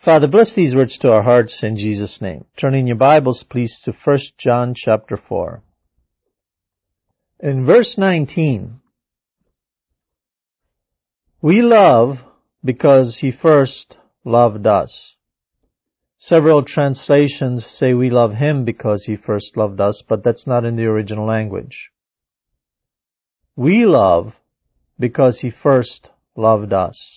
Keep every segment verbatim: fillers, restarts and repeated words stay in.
Father, bless these words to our hearts in Jesus' name. Turn in your Bibles, please, to First John chapter four. In verse nineteen, we love because He first loved us. Several translations say we love Him because He first loved us, but that's not in the original language. We love because He first loved us.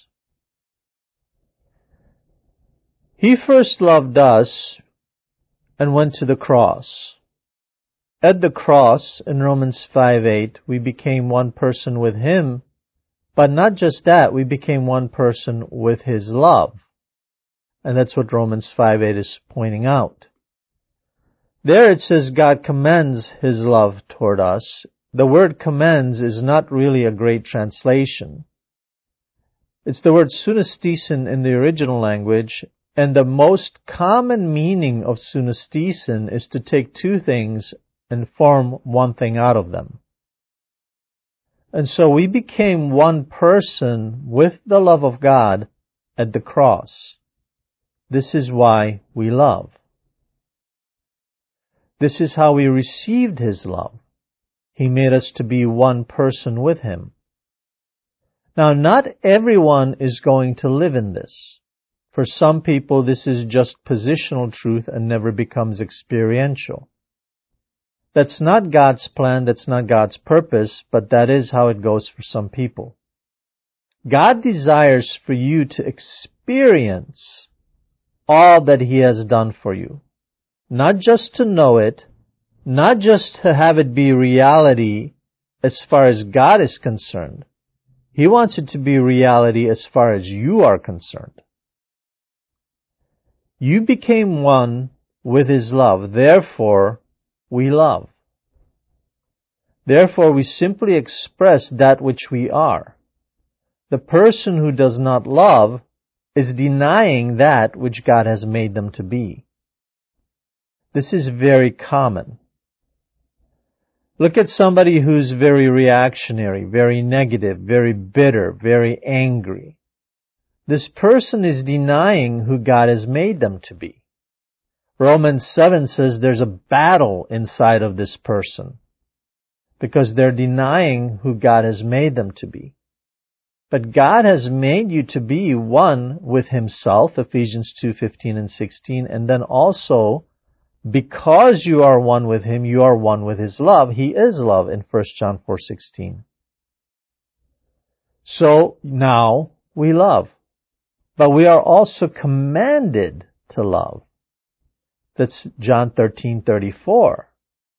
He first loved us and went to the cross. At the cross, in Romans five eight, we became one person with Him, but not just that, we became one person with His love. And that's what Romans five eight is pointing out. There it says God commends His love toward us. The word commends is not really a great translation. It's the word sunestesen in the original language, and the most common meaning of sunestesen is to take two things and form one thing out of them. And so we became one person with the love of God at the cross. This is why we love. This is how we received His love. He made us to be one person with Him. Now, not everyone is going to live in this. For some people, this is just positional truth and never becomes experiential. That's not God's plan, that's not God's purpose, but that is how it goes for some people. God desires for you to experience all that He has done for you. Not just to know it, not just to have it be reality as far as God is concerned. He wants it to be reality as far as you are concerned. You became one with His love, therefore we love. Therefore we simply express that which we are. The person who does not love is denying that which God has made them to be. This is very common. Look at somebody who's very reactionary, very negative, very bitter, very angry. This person is denying who God has made them to be. Romans seven says there's a battle inside of this person because they're denying who God has made them to be. But God has made you to be one with Himself, Ephesians two fifteen and sixteen, and then also, because you are one with Him, you are one with His love. He is love in First John four sixteen. So now we love. But we are also commanded to love. That's John thirteen thirty-four.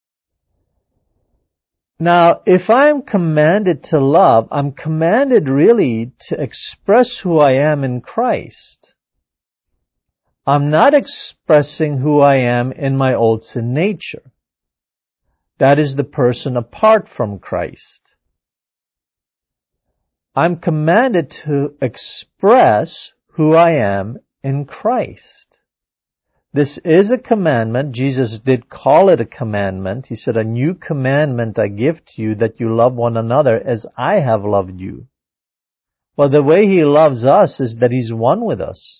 Now, if I'm commanded to love, I'm commanded really to express who I am in Christ. I'm not expressing who I am in my old sin nature. That is the person apart from Christ. I'm commanded to express who I am in Christ. This is a commandment. Jesus did call it a commandment. He said, "A new commandment I give to you, that you love one another as I have loved you." Well, the way He loves us is that He's one with us.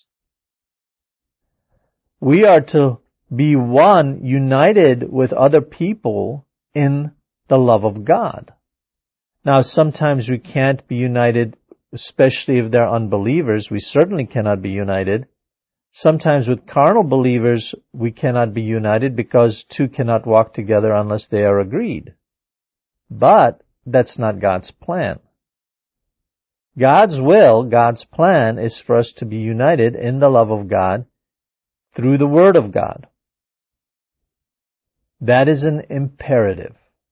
We are to be one, united with other people in the love of God. Now, sometimes we can't be united, especially if they're unbelievers. We certainly cannot be united. Sometimes with carnal believers, we cannot be united because two cannot walk together unless they are agreed. But that's not God's plan. God's will, God's plan is for us to be united in the love of God through the Word of God. That is an imperative.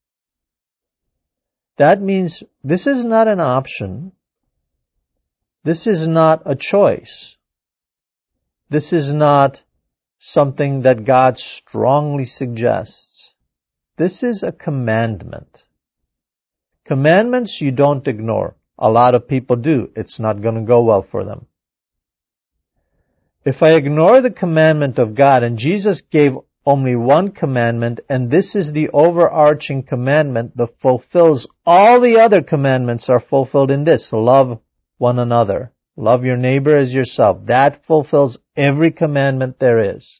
That means this is not an option. This is not a choice. This is not something that God strongly suggests. This is a commandment. Commandments you don't ignore. A lot of people do. It's not going to go well for them. If I ignore the commandment of God, and Jesus gave only one commandment, and this is the overarching commandment that fulfills all the other commandments are fulfilled in this: love one another Love your neighbor as yourself. That fulfills every commandment there is.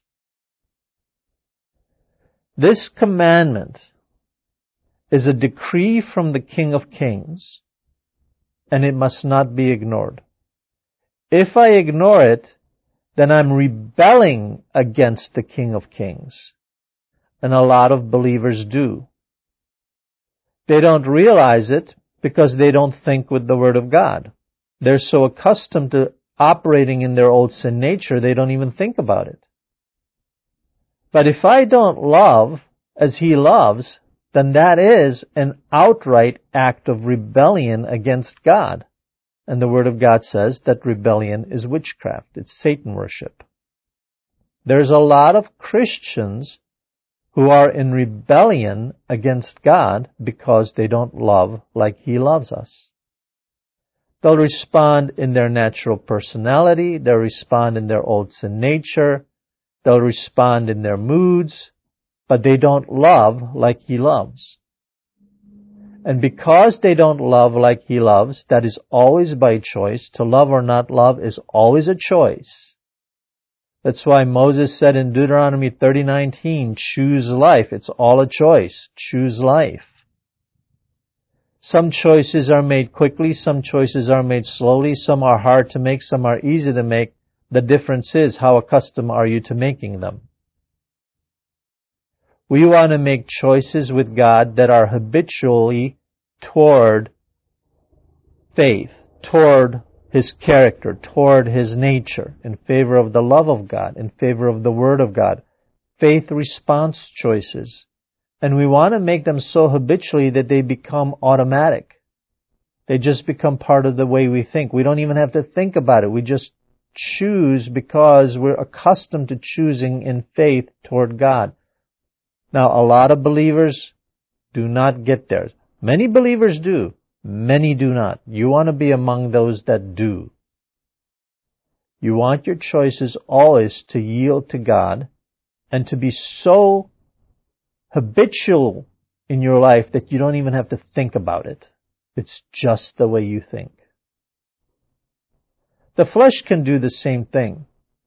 This commandment is a decree from the King of Kings, and it must not be ignored. If I ignore it, then I'm rebelling against the King of Kings. And a lot of believers do. They don't realize it because they don't think with the Word of God. They're so accustomed to operating in their old sin nature, they don't even think about it. But if I don't love as He loves, then that is an outright act of rebellion against God. And the Word of God says that rebellion is witchcraft. It's Satan worship. There's a lot of Christians who are in rebellion against God because they don't love like He loves us. They'll respond in their natural personality. They'll respond in their old sin nature. They'll respond in their moods. But they don't love like He loves. And because they don't love like He loves, that is always by choice. To love or not love is always a choice. That's why Moses said in Deuteronomy thirty nineteen, choose life. It's all a choice. Choose life. Some choices are made quickly, some choices are made slowly, some are hard to make, some are easy to make. The difference is how accustomed are you to making them. We want to make choices with God that are habitually toward faith, toward His character, toward His nature, in favor of the love of God, in favor of the Word of God. Faith response choices. And we want to make them so habitually that they become automatic. They just become part of the way we think. We don't even have to think about it. We just choose because we're accustomed to choosing in faith toward God. Now, a lot of believers do not get there. Many believers do. Many do not. You want to be among those that do. You want your choices always to yield to God and to be so habitual in your life that you don't even have to think about it. It's just the way you think. The flesh can do the same thing.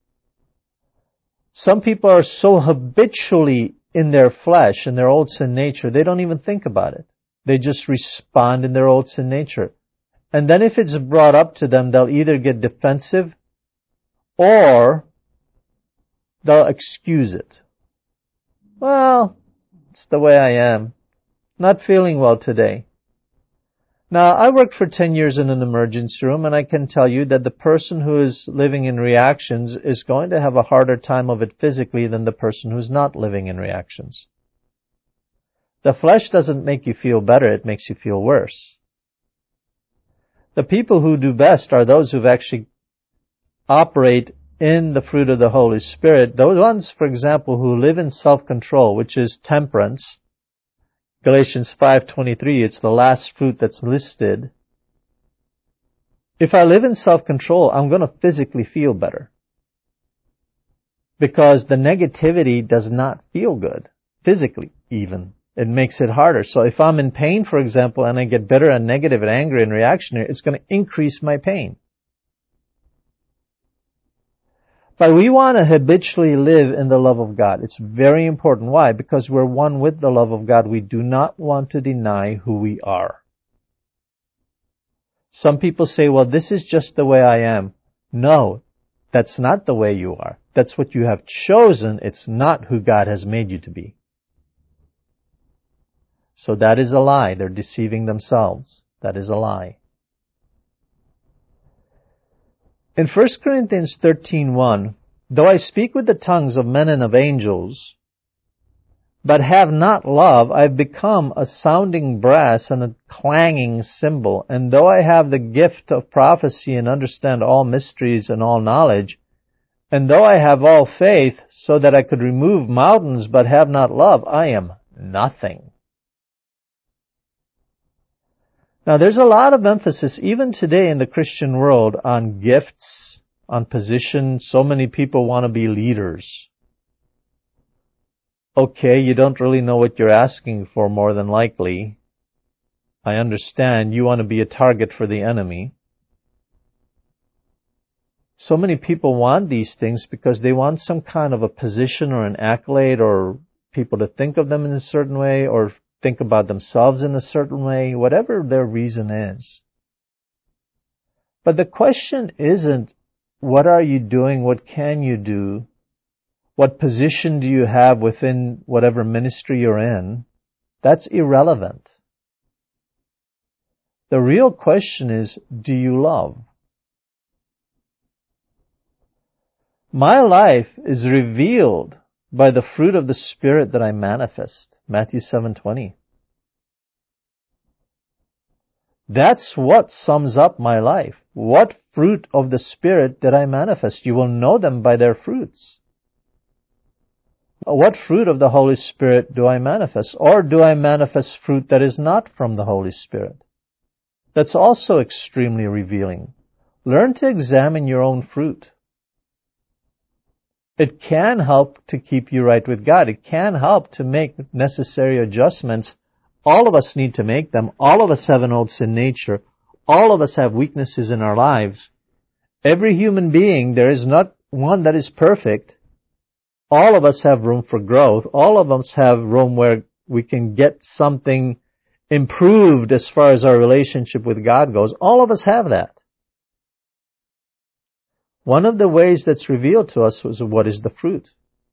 Some people are so habitually in their flesh, in their old sin nature, they don't even think about it. They just respond in their old sin nature. And then if it's brought up to them, they'll either get defensive or they'll excuse it. Well, it's the way I am. Not feeling well today. Now, I worked for ten years in an emergency room, and I can tell you that the person who is living in reactions is going to have a harder time of it physically than the person who's not living in reactions. The flesh doesn't make you feel better, it makes you feel worse. The people who do best are those who've actually operate in the fruit of the Holy Spirit. Those ones, for example, who live in self-control, which is temperance. Galatians five twenty-three, it's the last fruit that's listed. If I live in self-control, I'm going to physically feel better. Because the negativity does not feel good, physically even. It makes it harder. So if I'm in pain, for example, and I get bitter and negative and angry and reactionary, it's going to increase my pain. But we want to habitually live in the love of God. It's very important. Why? Because we're one with the love of God. We do not want to deny who we are. Some people say, well, this is just the way I am. No, that's not the way you are. That's what you have chosen. It's not who God has made you to be. So that is a lie. They're deceiving themselves. That is a lie. In First Corinthians thirteen one, though I speak with the tongues of men and of angels, but have not love, I have become a sounding brass and a clanging cymbal. And though I have the gift of prophecy and understand all mysteries and all knowledge, and though I have all faith so that I could remove mountains but have not love, I am nothing. Now, there's a lot of emphasis, even today in the Christian world, on gifts, on position. So many people want to be leaders. Okay, you don't really know what you're asking for, more than likely. I understand you want to be a target for the enemy. So many people want these things because they want some kind of a position or an accolade, or people to think of them in a certain way, or think about themselves in a certain way, whatever their reason is. But the question isn't, what are you doing? What can you do? What position do you have within whatever ministry you're in? That's irrelevant. The real question is, do you love? My life is revealed by the fruit of the Spirit that I manifest. Matthew seven twenty. That's what sums up my life. What fruit of the Spirit did I manifest? You will know them by their fruits. What fruit of the Holy Spirit do I manifest? Or do I manifest fruit that is not from the Holy Spirit? That's also extremely revealing. Learn to examine your own fruit. It can help to keep you right with God. It can help to make necessary adjustments. All of us need to make them. All of us have an old sin nature. All of us have weaknesses in our lives. Every human being, there is not one that is perfect. All of us have room for growth. All of us have room where we can get something improved as far as our relationship with God goes. All of us have that. One of the ways that's revealed to us was, what is the fruit?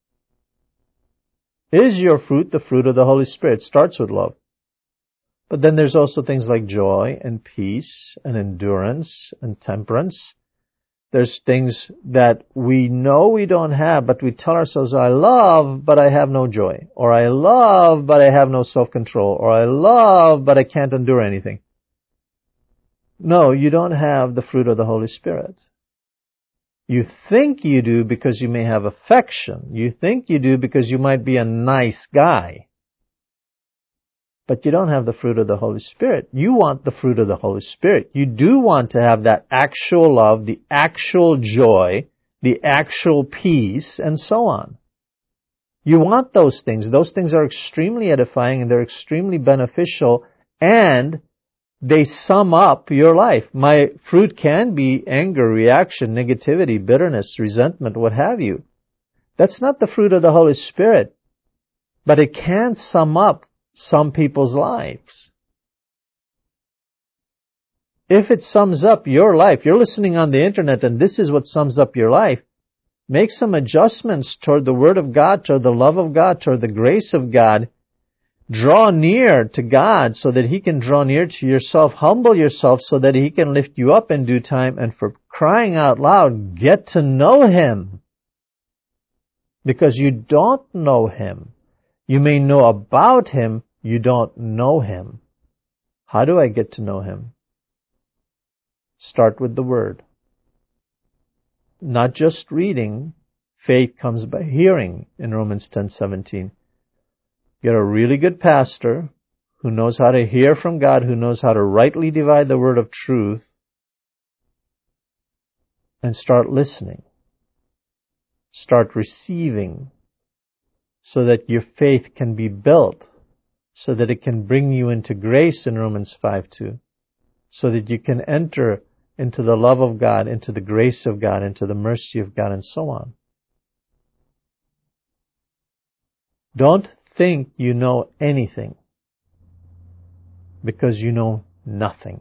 Is your fruit the fruit of the Holy Spirit? It starts with love. But then there's also things like joy and peace and endurance and temperance. There's things that we know we don't have, but we tell ourselves, I love, but I have no joy. Or I love, but I have no self-control. Or I love, but I can't endure anything. No, you don't have the fruit of the Holy Spirit. You think you do because you may have affection. You think you do because you might be a nice guy. But you don't have the fruit of the Holy Spirit. You want the fruit of the Holy Spirit. You do want to have that actual love, the actual joy, the actual peace, and so on. You want those things. Those things are extremely edifying and they're extremely beneficial, and they sum up your life. My fruit can be anger, reaction, negativity, bitterness, resentment, what have you. That's not the fruit of the Holy Spirit. But it can sum up some people's lives. If it sums up your life, you're listening on the internet and this is what sums up your life, make some adjustments toward the Word of God, toward the love of God, toward the grace of God. Draw near to God so that He can draw near to yourself. Humble yourself so that He can lift you up in due time. And for crying out loud, get to know Him. Because you don't know Him. You may know about Him, you don't know Him. How do I get to know Him? Start with the Word. Not just reading. Faith comes by hearing in Romans ten seventeen. Get a really good pastor who knows how to hear from God, who knows how to rightly divide the word of truth, and start listening. Start receiving so that your faith can be built, so that it can bring you into grace in Romans five two, so that you can enter into the love of God, into the grace of God, into the mercy of God, and so on. Don't think you know anything because you know nothing.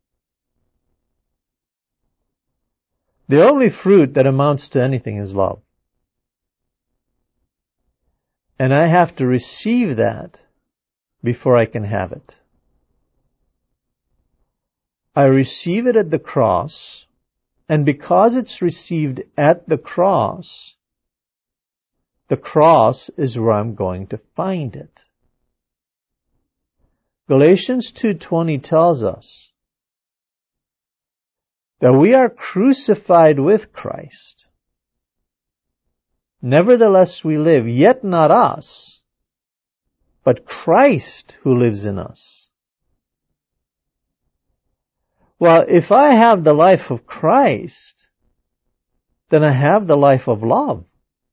The only fruit that amounts to anything is love. And I have to receive that before I can have it. I receive it at the cross, and because it's received at the cross, the cross is where I'm going to find it. Galatians two twenty tells us that we are crucified with Christ. Nevertheless we live, yet not us, but Christ who lives in us. Well, if I have the life of Christ, then I have the life of love.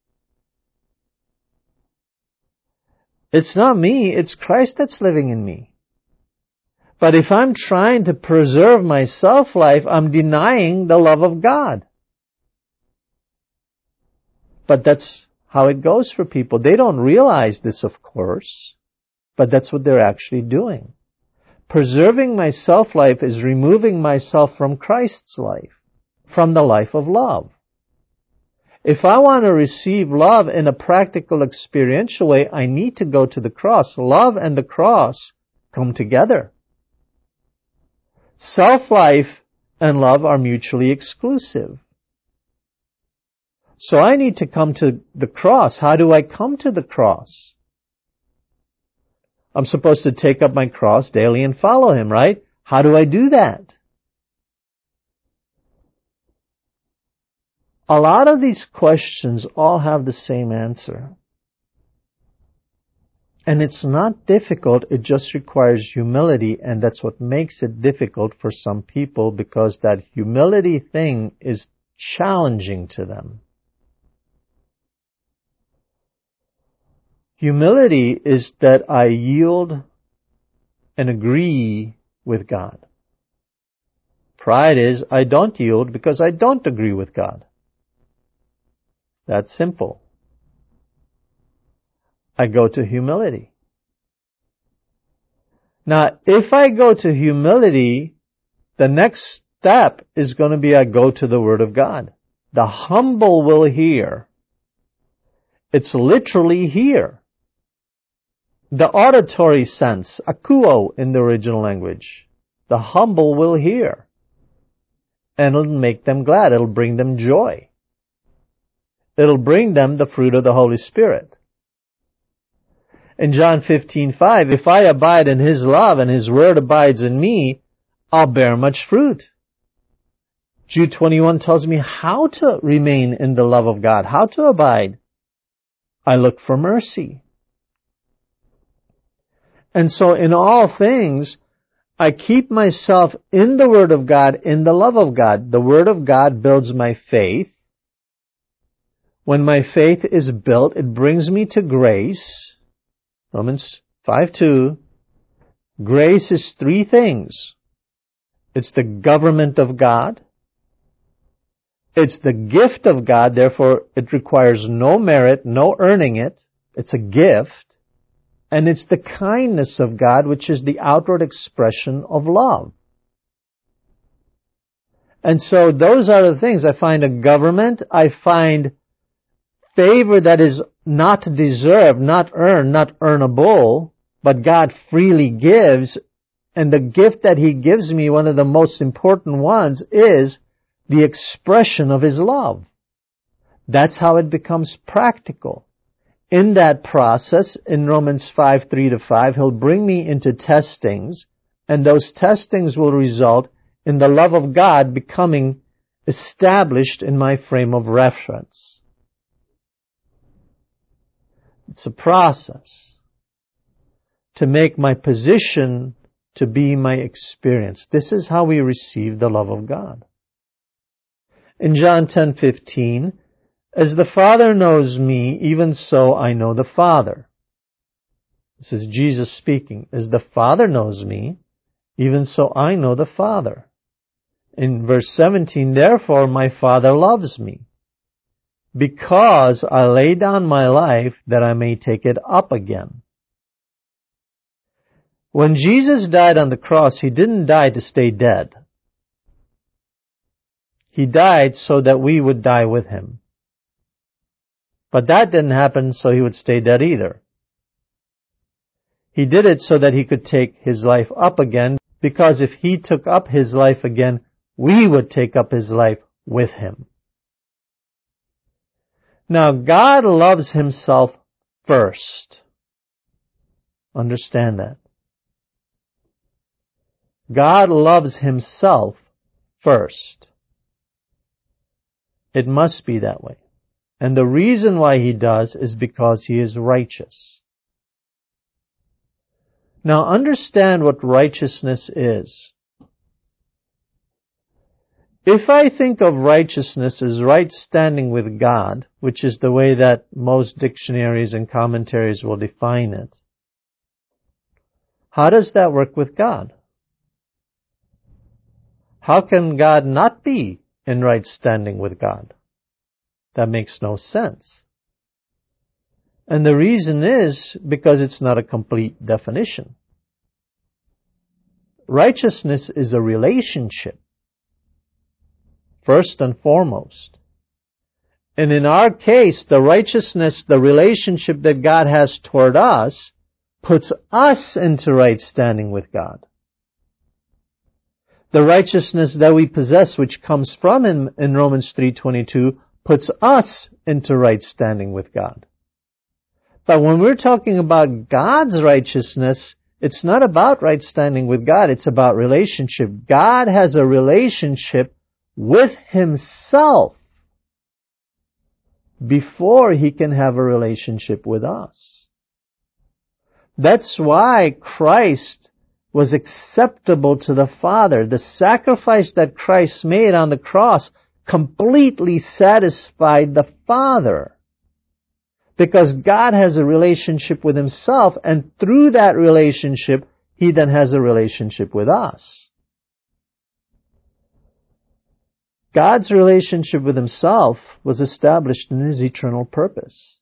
It's not me, it's Christ that's living in me. But if I'm trying to preserve my self-life, I'm denying the love of God. But that's how it goes for people. They don't realize this, of course, but that's what they're actually doing. Preserving my self-life is removing myself from Christ's life, from the life of love. If I want to receive love in a practical, experiential way, I need to go to the cross. Love and the cross come together. Self-life and love are mutually exclusive. So I need to come to the cross. How do I come to the cross? I'm supposed to take up my cross daily and follow Him, right? How do I do that? A lot of these questions all have the same answer. And it's not difficult, it just requires humility, and that's what makes it difficult for some people, because that humility thing is challenging to them. Humility is that I yield and agree with God. Pride is I don't yield because I don't agree with God. That's simple. I go to humility. Now, if I go to humility, the next step is going to be I go to the Word of God. The humble will hear. It's literally hear. The auditory sense, akuo in the original language. The humble will hear. And it'll make them glad. It'll bring them joy. It'll bring them the fruit of the Holy Spirit. In John fifteen five, if I abide in His love and His word abides in me, I'll bear much fruit. Jude twenty-one tells me how to remain in the love of God, how to abide. I look for mercy. And so in all things, I keep myself in the Word of God, in the love of God. The Word of God builds my faith. When my faith is built, it brings me to grace. Romans five two. Grace is three things. It's the government of God. It's the gift of God, therefore it requires no merit, no earning it. It's a gift. And it's the kindness of God, which is the outward expression of love. And so those are the things. I find a government, I find favor that is not deserved, not earned, not earnable, but God freely gives. And the gift that He gives me, one of the most important ones, is the expression of His love. That's how it becomes practical. In that process, in Romans five, three to five, He'll bring me into testings, and those testings will result in the love of God becoming established in my frame of reference. It's a process to make my position to be my experience. This is how we receive the love of God. In John ten fifteen, as the Father knows me, even so I know the Father. This is Jesus speaking. As the Father knows me, even so I know the Father. In verse seventeen, therefore my Father loves me, because I lay down my life that I may take it up again. When Jesus died on the cross, He didn't die to stay dead. He died so that we would die with Him. But that didn't happen so He would stay dead either. He did it so that He could take His life up again, because if He took up His life again, we would take up His life with Him. Now, God loves Himself first. Understand that. God loves Himself first. It must be that way. And the reason why He does is because He is righteous. Now understand what righteousness is. If I think of righteousness as right standing with God, which is the way that most dictionaries and commentaries will define it, how does that work with God? How can God not be in right standing with God? That makes no sense. And the reason is because it's not a complete definition. Righteousness is a relationship, first and foremost. And in our case, the righteousness, the relationship that God has toward us, puts us into right standing with God. The righteousness that we possess, which comes from Him in Romans three twenty-two, puts us into right standing with God. But when we're talking about God's righteousness, it's not about right standing with God, it's about relationship. God has a relationship with Himself before He can have a relationship with us. That's why Christ was acceptable to the Father. The sacrifice that Christ made on the cross completely satisfied the Father. Because God has a relationship with Himself, and through that relationship, He then has a relationship with us. God's relationship with Himself was established in His eternal purpose.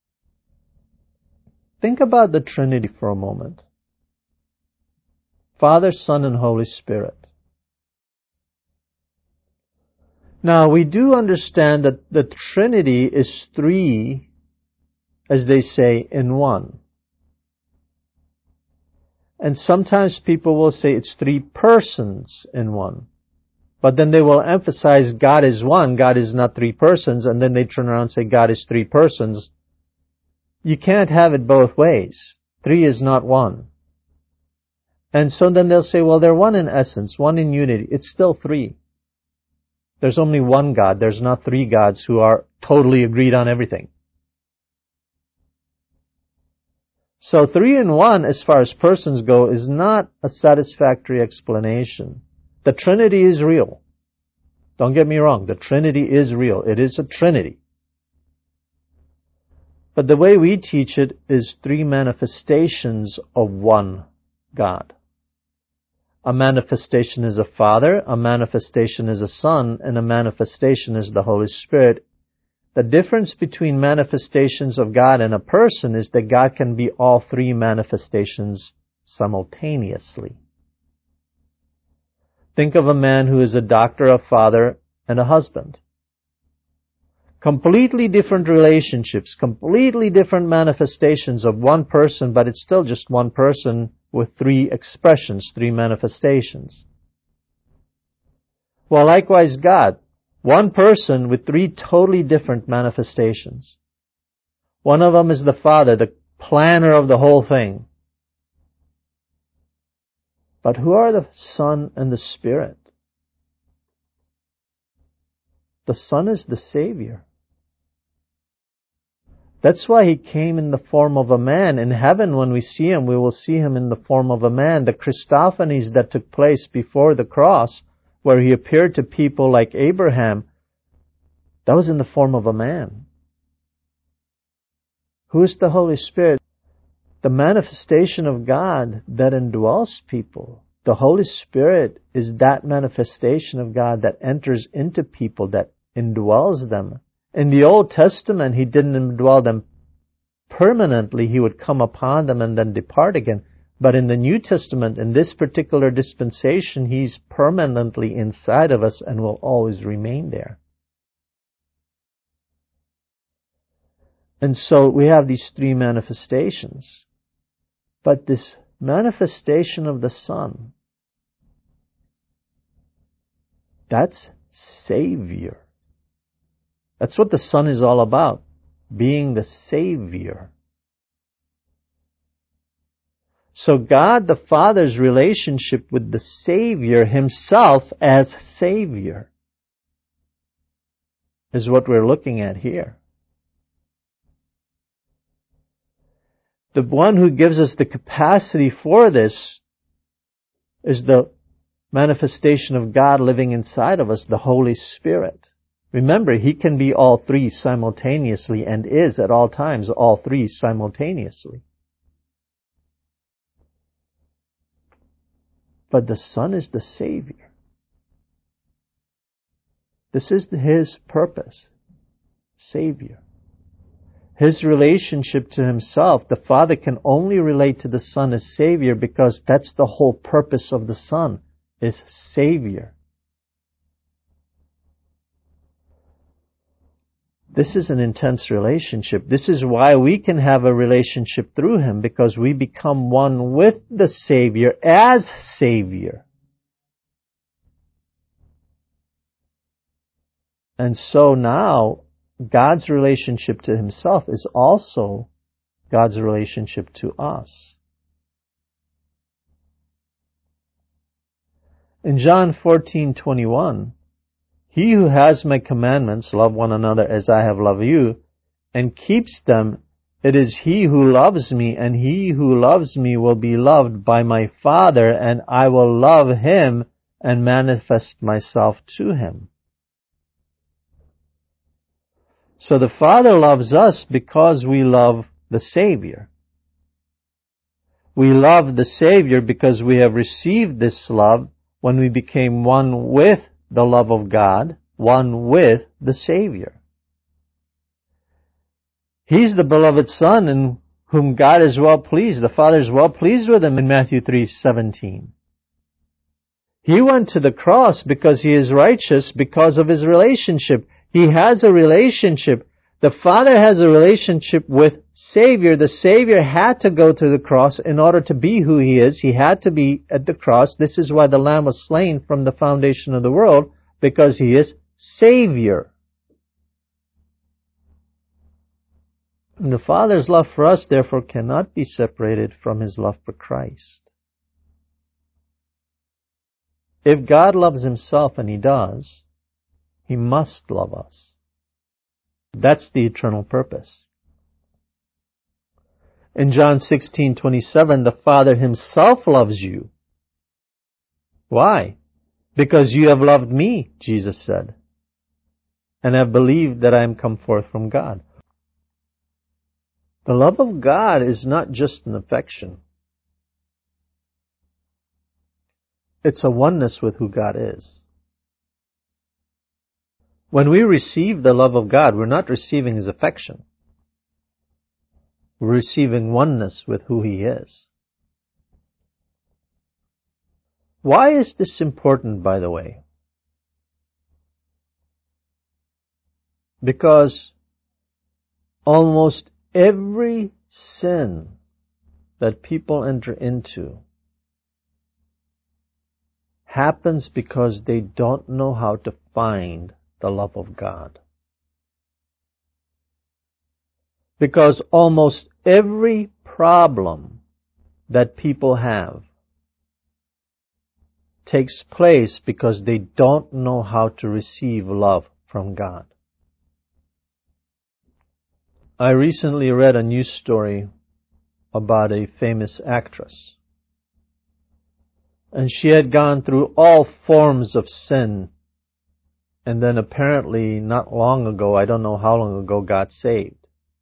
Think about the Trinity for a moment. Father, Son, and Holy Spirit. Now, we do understand that the Trinity is three, as they say, in one. And sometimes people will say it's three persons in one. But then they will emphasize God is one, God is not three persons, and then they turn around and say God is three persons. You can't have it both ways. Three is not one. And so then they'll say, well, they're one in essence, one in unity. It's still three. There's only one God. There's not three gods who are totally agreed on everything. So three in one, as far as persons go, is not a satisfactory explanation. The Trinity is real. Don't get me wrong. The Trinity is real. It is a Trinity. But the way we teach it is three manifestations of one God. A manifestation is a Father, a manifestation is a Son, and a manifestation is the Holy Spirit. The difference between manifestations of God and a person is that God can be all three manifestations simultaneously. Think of a man who is a doctor, a father, and a husband. Completely different relationships, completely different manifestations of one person, but it's still just one person with three expressions, three manifestations. Well, likewise God, one person with three totally different manifestations. One of them is the Father, the planner of the whole thing. But who are the Son and the Spirit? The Son is the Savior. That's why He came in the form of a man. In heaven, when we see Him, we will see Him in the form of a man. The Christophanies that took place before the cross, where He appeared to people like Abraham, that was in the form of a man. Who is the Holy Spirit? The manifestation of God that indwells people. The Holy Spirit is that manifestation of God that enters into people, that indwells them. In the Old Testament, He didn't indwell them permanently. He would come upon them and then depart again. But in the New Testament, in this particular dispensation, He's permanently inside of us and will always remain there. And so we have these three manifestations. But this manifestation of the Son, that's Savior. That's what the Son is all about, being the Savior. So God the Father's relationship with the Savior Himself as Savior is what we're looking at here. The one who gives us the capacity for this is the manifestation of God living inside of us, the Holy Spirit. Remember, He can be all three simultaneously and is at all times all three simultaneously. But the Son is the Savior. This is His purpose. Savior. His relationship to himself, the Father can only relate to the Son as Savior because that's the whole purpose of the Son, is Savior. This is an intense relationship. This is why we can have a relationship through Him, because we become one with the Savior as Savior. And so now, God's relationship to Himself is also God's relationship to us. In John fourteen twenty-one, he who has my commandments, love one another as I have loved you, and keeps them, it is he who loves me, and he who loves me will be loved by my Father, and I will love him and manifest myself to him. So the Father loves us because we love the Savior. We love the Savior because we have received this love when we became one with the love of God, one with the Savior. He's the beloved Son in whom God is well pleased. The Father is well pleased with him in Matthew three seventeen. He went to the cross because he is righteous because of his relationship. He has a relationship. The Father has a relationship with Savior. The Savior had to go to the cross in order to be who He is. He had to be at the cross. This is why the Lamb was slain from the foundation of the world, because He is Savior. And the Father's love for us, therefore, cannot be separated from His love for Christ. If God loves Himself, and He does, He must love us. That's the eternal purpose. In John sixteen twenty-seven, the Father Himself loves you. Why? Because you have loved me, Jesus said, and have believed that I am come forth from God. The love of God is not just an affection. It's a oneness with who God is. When we receive the love of God, we're not receiving His affection. We're receiving oneness with who He is. Why is this important, by the way? Because almost every sin that people enter into happens because they don't know how to find the love of God. Because almost every problem that people have takes place because they don't know how to receive love from God. I recently read a news story about a famous actress. And she had gone through all forms of sin. And then apparently, not long ago, I don't know how long ago, got saved.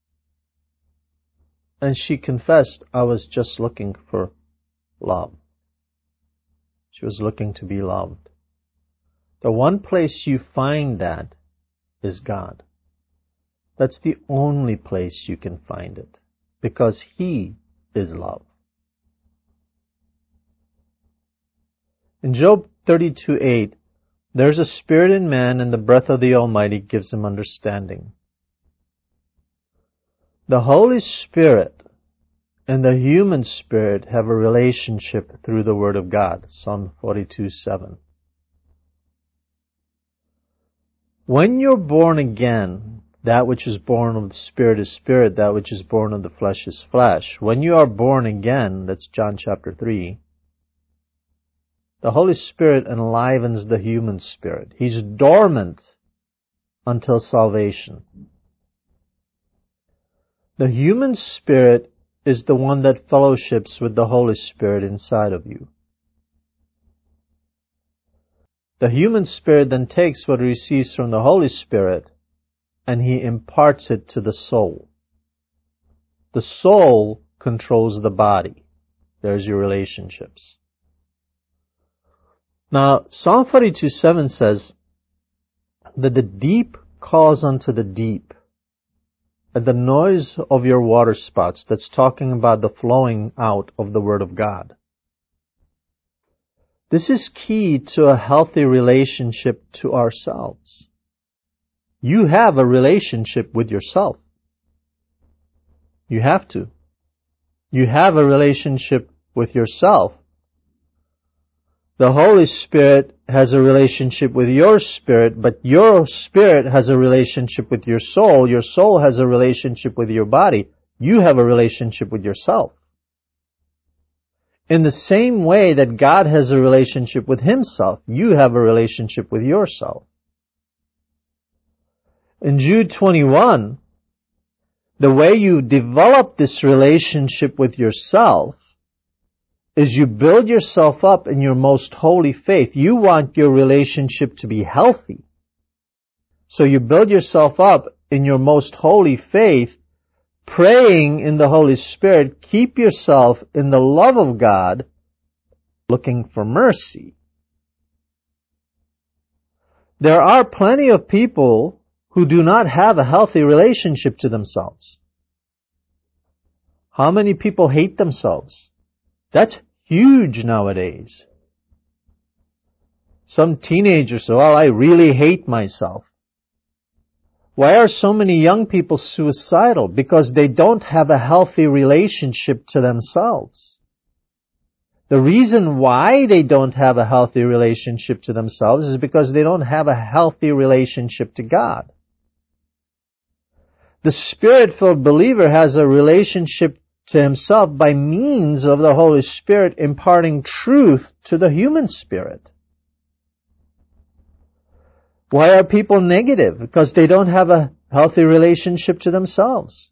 And she confessed, I was just looking for love. She was looking to be loved. The one place you find that is God. That's the only place you can find it, because He is love. In Job thirty-two eight, there's a spirit in man, and the breath of the Almighty gives him understanding. The Holy Spirit and the human spirit have a relationship through the Word of God. Psalm forty-two seven. When you're born again, that which is born of the Spirit is spirit, that which is born of the flesh is flesh. When you are born again, that's John chapter three, the Holy Spirit enlivens the human spirit. He's dormant until salvation. The human spirit is the one that fellowships with the Holy Spirit inside of you. The human spirit then takes what it receives from the Holy Spirit and he imparts it to the soul. The soul controls the body. There's your relationships. Now, Psalm forty-two seven says that the deep calls unto the deep, at the noise of your water spouts that's talking about the flowing out of the Word of God. This is key to a healthy relationship to ourselves. You have a relationship with yourself. You have to. You have a relationship with yourself. The Holy Spirit has a relationship with your spirit, but your spirit has a relationship with your soul. Your soul has a relationship with your body. You have a relationship with yourself. In the same way that God has a relationship with Himself, you have a relationship with yourself. In Jude twenty-one, the way you develop this relationship with yourself is you build yourself up in your most holy faith. You want your relationship to be healthy. So you build yourself up in your most holy faith, praying in the Holy Spirit. Keep yourself in the love of God, looking for mercy. There are plenty of people who do not have a healthy relationship to themselves. How many people hate themselves? That's huge nowadays. Some teenagers say, well, I really hate myself. Why are so many young people suicidal? Because they don't have a healthy relationship to themselves. The reason why they don't have a healthy relationship to themselves is because they don't have a healthy relationship to God. The Spirit-filled believer has a relationship to himself by means of the Holy Spirit imparting truth to the human spirit. Why are people negative? Because they don't have a healthy relationship to themselves.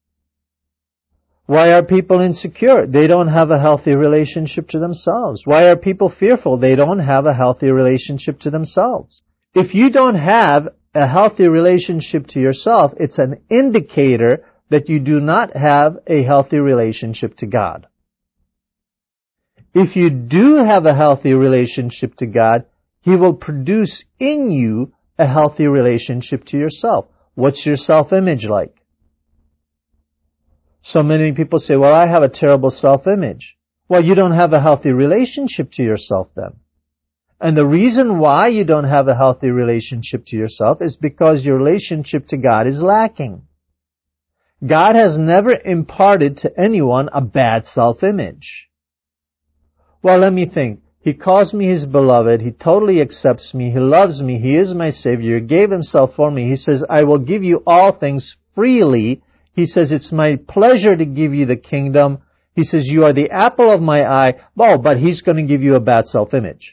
Why are people insecure? They don't have a healthy relationship to themselves. Why are people fearful? They don't have a healthy relationship to themselves. If you don't have a healthy relationship to yourself, it's an indicator that you do not have a healthy relationship to God. If you do have a healthy relationship to God, He will produce in you a healthy relationship to yourself. What's your self-image like? So many people say, well, I have a terrible self-image. Well, you don't have a healthy relationship to yourself then. And the reason why you don't have a healthy relationship to yourself is because your relationship to God is lacking. God has never imparted to anyone a bad self-image. Well, let me think. He calls me His beloved. He totally accepts me. He loves me. He is my Savior. He gave Himself for me. He says, I will give you all things freely. He says, it's my pleasure to give you the kingdom. He says, you are the apple of my eye. Oh, but He's going to give you a bad self-image.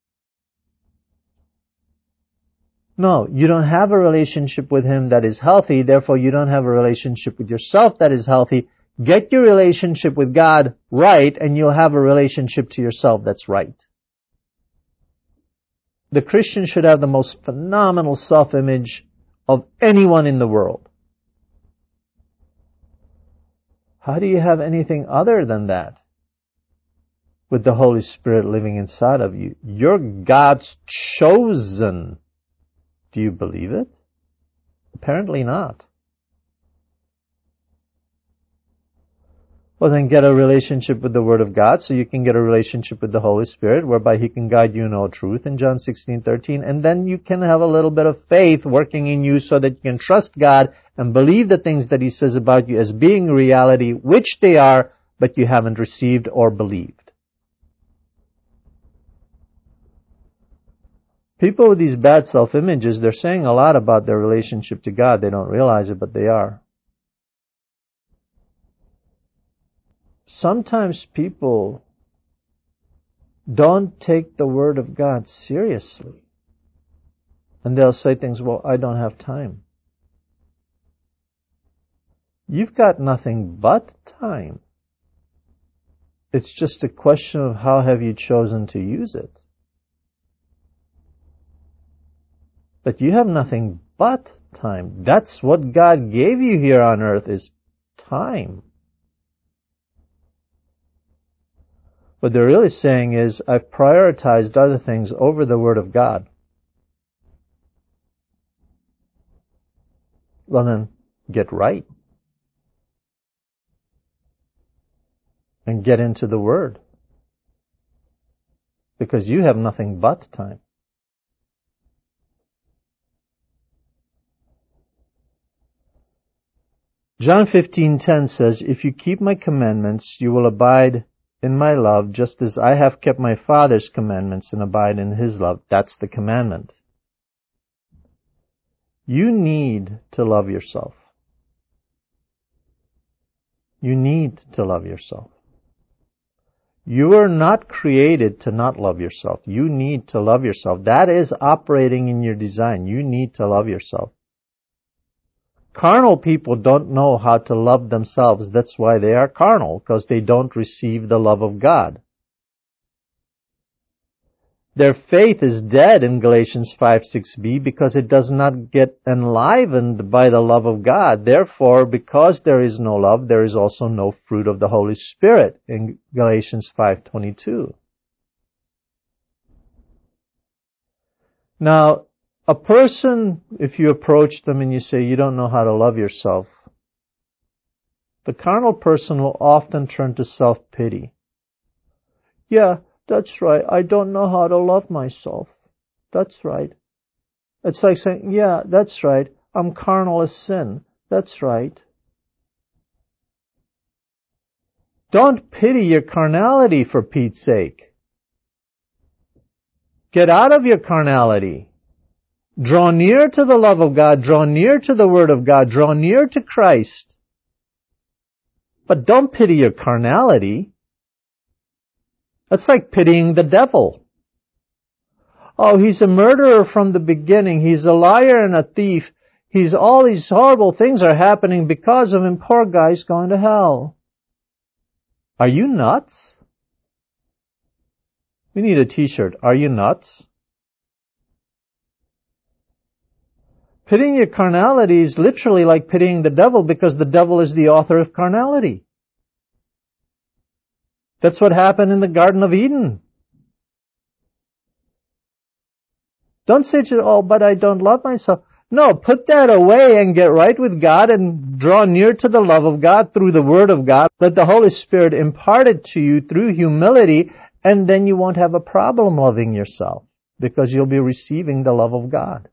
No, you don't have a relationship with Him that is healthy. Therefore, you don't have a relationship with yourself that is healthy. Get your relationship with God right, and you'll have a relationship to yourself that's right. The Christian should have the most phenomenal self-image of anyone in the world. How do you have anything other than that? With the Holy Spirit living inside of you. You're God's chosen. Do you believe it? Apparently not. Well, then get a relationship with the Word of God so you can get a relationship with the Holy Spirit whereby He can guide you in all truth in John sixteen thirteen. And then you can have a little bit of faith working in you so that you can trust God and believe the things that He says about you as being reality, which they are, but you haven't received or believed. People with these bad self-images, they're saying a lot about their relationship to God. They don't realize it, but they are. Sometimes people don't take the Word of God seriously. And they'll say things, well, I don't have time. You've got nothing but time. It's just a question of how have you chosen to use it. But you have nothing but time. That's what God gave you here on earth is time. What they're really saying is, I've prioritized other things over the Word of God. Well then, get right and get into the Word, because you have nothing but time. John fifteen ten says, "If you keep my commandments, you will abide in my love, just as I have kept my Father's commandments and abide in His love." That's the commandment. You need to love yourself. You need to love yourself. You are not created to not love yourself. You need to love yourself. That is operating in your design. You need to love yourself. Carnal people don't know how to love themselves. That's why they are carnal, because they don't receive the love of God. Their faith is dead in Galatians five six b because it does not get enlivened by the love of God. Therefore, because there is no love, there is also no fruit of the Holy Spirit in Galatians five twenty-two. Now, a person, if you approach them and you say you don't know how to love yourself, the carnal person will often turn to self-pity. Yeah, that's right. I don't know how to love myself. That's right. It's like saying, yeah, that's right. I'm carnal as sin. That's right. Don't pity your carnality, for Pete's sake. Get out of your carnality. Draw near to the love of God. Draw near to the Word of God. Draw near to Christ. But don't pity your carnality. That's like pitying the devil. Oh, he's a murderer from the beginning. He's a liar and a thief. He's all these horrible things are happening because of him. Poor guy's going to hell. Are you nuts? We need a t-shirt. Are you nuts? Pitying your carnality is literally like pitying the devil, because the devil is the author of carnality. That's what happened in the Garden of Eden. Don't say to, oh, but I don't love myself. No, put that away and get right with God and draw near to the love of God through the Word of God. Let the Holy Spirit impart it to you through humility, and then you won't have a problem loving yourself, because you'll be receiving the love of God.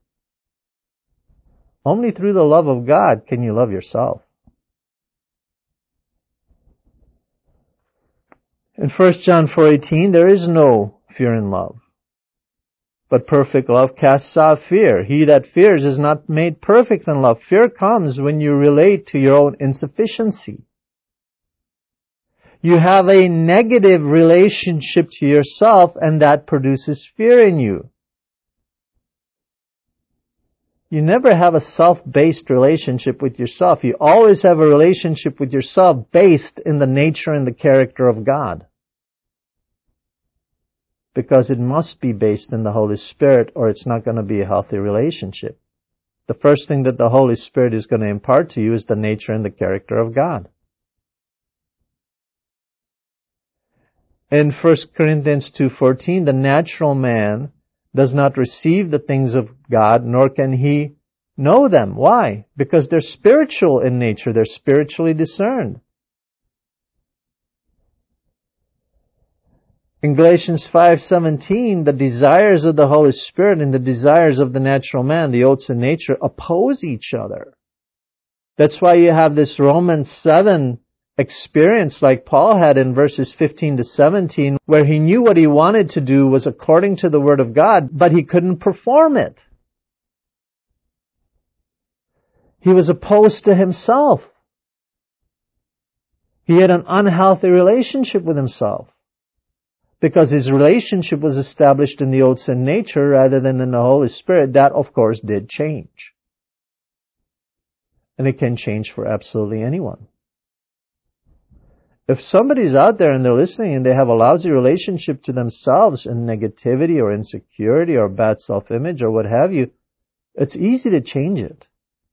Only through the love of God can you love yourself. In First John four eighteen, there is no fear in love, but perfect love casts out fear. He that fears is not made perfect in love. Fear comes when you relate to your own insufficiency. You have a negative relationship to yourself, and that produces fear in you. You never have a self-based relationship with yourself. You always have a relationship with yourself based in the nature and the character of God. Because it must be based in the Holy Spirit, or it's not going to be a healthy relationship. The first thing that the Holy Spirit is going to impart to you is the nature and the character of God. In First Corinthians two fourteen, the natural man does not receive the things of God, nor can he know them. Why? Because they're spiritual in nature. They're spiritually discerned. In Galatians five seventeen, the desires of the Holy Spirit and the desires of the natural man, the oaths of nature, oppose each other. That's why you have this Romans seven experience like Paul had in verses fifteen to seventeen, where he knew what he wanted to do was according to the Word of God, but he couldn't perform it. He was opposed to himself. He had an unhealthy relationship with himself, because his relationship was established in the oaths and nature rather than in the Holy Spirit. That, of course, did change. And it can change for absolutely anyone. If somebody's out there and they're listening and they have a lousy relationship to themselves and negativity or insecurity or bad self-image or what have you, it's easy to change it.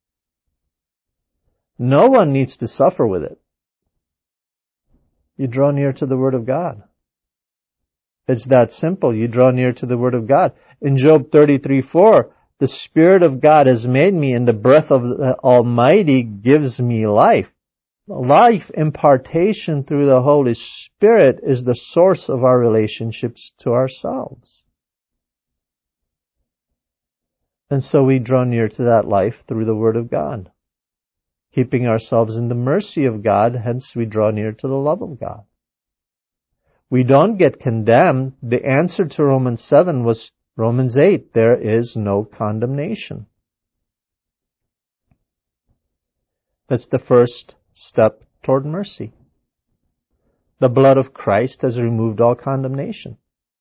No one needs to suffer with it. You draw near to the Word of God. It's that simple. You draw near to the Word of God. In Job thirty-three four, The Spirit of God has made me, and the breath of the Almighty gives me life. Life impartation through the Holy Spirit is the source of our relationships to ourselves. And so we draw near to that life through the Word of God. Keeping ourselves in the mercy of God, hence we draw near to the love of God. We don't get condemned. The answer to Romans seven was Romans eight. There is no condemnation. That's the first step toward mercy. The blood of Christ has removed all condemnation.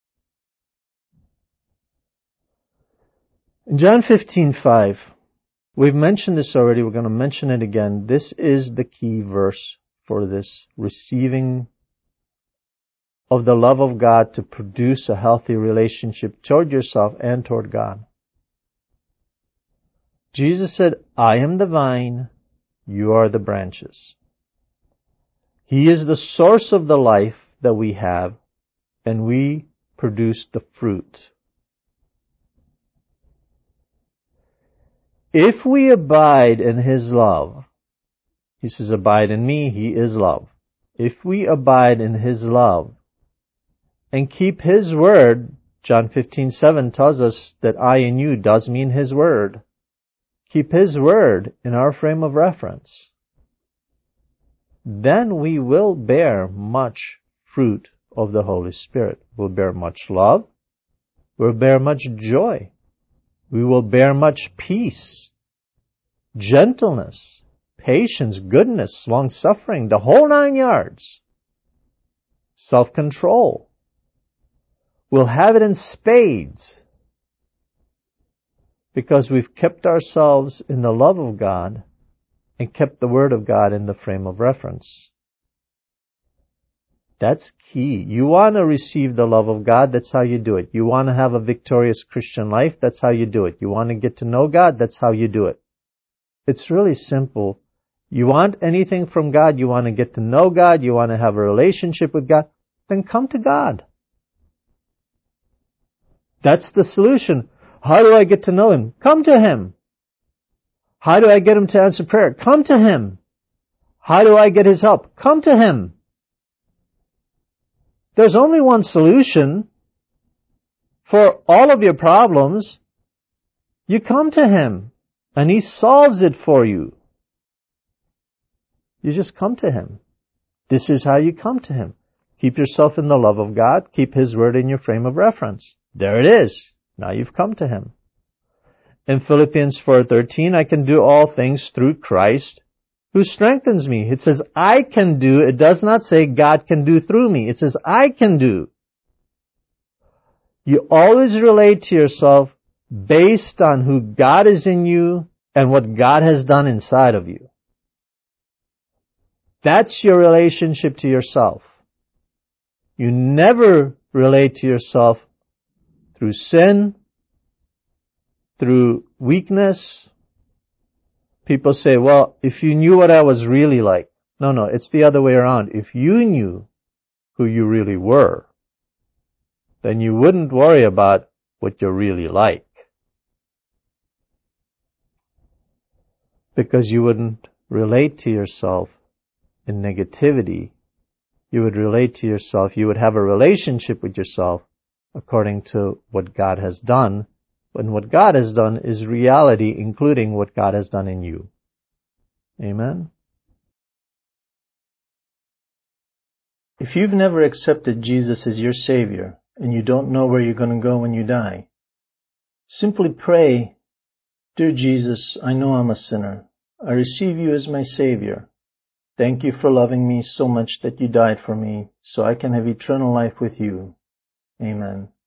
In John fifteen five, we've mentioned this already, we're going to mention it again. This is the key verse for this receiving of the love of God to produce a healthy relationship toward yourself and toward God. Jesus said, I am the vine, you are the branches. He is the source of the life that we have, and we produce the fruit. If we abide in His love, He says, abide in me, He is love. If we abide in His love and keep His word, John fifteen seven tells us that I and you does mean His word. Keep His word in our frame of reference. Then we will bear much fruit of the Holy Spirit. We'll bear much love. We'll bear much joy. We will bear much peace, gentleness, patience, goodness, long-suffering, the whole nine yards. Self-control. We'll have it in spades because we've kept ourselves in the love of God and kept the Word of God in the frame of reference. That's key. You want to receive the love of God, that's how you do it. You want to have a victorious Christian life, that's how you do it. You want to get to know God, that's how you do it. It's really simple. You want anything from God, you want to get to know God, you want to have a relationship with God, then come to God. That's the solution. How do I get to know Him? Come to Him. How do I get Him to answer prayer? Come to Him. How do I get His help? Come to Him. There's only one solution for all of your problems. You come to Him, and He solves it for you. You just come to Him. This is how you come to Him. Keep yourself in the love of God. Keep His word in your frame of reference. There it is. Now you've come to Him. In Philippians four thirteen, I can do all things through Christ who strengthens me. It says, I can do. It does not say God can do through me. It says, I can do. You always relate to yourself based on who God is in you and what God has done inside of you. That's your relationship to yourself. You never relate to yourself through sin, through weakness. People say, well, if you knew what I was really like. No, no, it's the other way around. If you knew who you really were, then you wouldn't worry about what you're really like. Because you wouldn't relate to yourself in negativity. You would relate to yourself, you would have a relationship with yourself according to what God has done. And what God has done is reality, including what God has done in you. Amen? If you've never accepted Jesus as your Savior, and you don't know where you're going to go when you die, simply pray, Dear Jesus, I know I'm a sinner. I receive you as my Savior. Thank you for loving me so much that you died for me, so I can have eternal life with you. Amen.